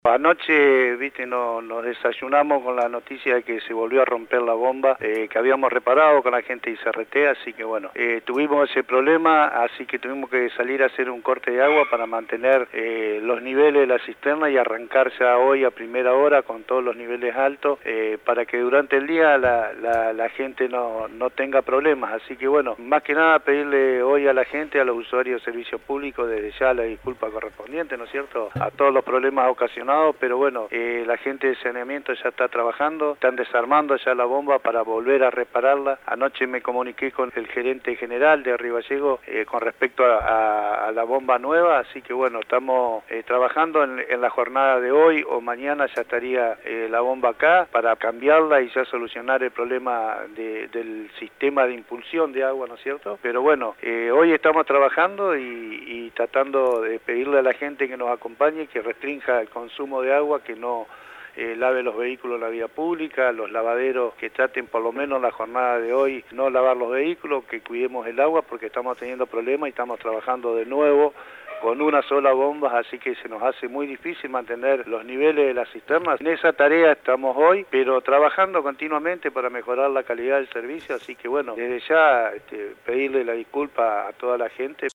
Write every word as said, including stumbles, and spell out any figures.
Anoche, viste, no, nos desayunamos con la noticia de que se volvió a romper la bomba eh, que habíamos reparado con la gente de I C R T, así que bueno, eh, tuvimos ese problema, así que tuvimos que salir a hacer un corte de agua para mantener eh, los niveles de la cisterna y arrancar ya hoy a primera hora con todos los niveles altos, eh, para que durante el día la, la, la gente no, no tenga problemas. Así que bueno, más que nada pedirle hoy a la gente, a los usuarios de servicios públicos, desde ya la disculpa correspondiente, ¿no es cierto?, a todos los problemas ocasionados. Pero bueno, eh, la gente de saneamiento ya está trabajando, están desarmando ya la bomba para volver a repararla. Anoche me comuniqué con el gerente general de Río Gallegos eh, con respecto a, a, a la bomba nueva, así que bueno, estamos eh, trabajando en, en la jornada de hoy o mañana ya estaría eh, la bomba acá para cambiarla y ya solucionar el problema de, del sistema de impulsión de agua, ¿no es cierto? Pero bueno, eh, hoy estamos trabajando y, y tratando de pedirle a la gente que nos acompañe que restrinja el consumo de agua, que no eh, lave los vehículos en la vía pública, los lavaderos que traten por lo menos la jornada de hoy no lavar los vehículos, que cuidemos el agua porque estamos teniendo problemas y estamos trabajando de nuevo con una sola bomba, así que se nos hace muy difícil mantener los niveles de las cisternas. En esa tarea estamos hoy, pero trabajando continuamente para mejorar la calidad del servicio, así que bueno, desde ya este, pedirle la disculpa a toda la gente.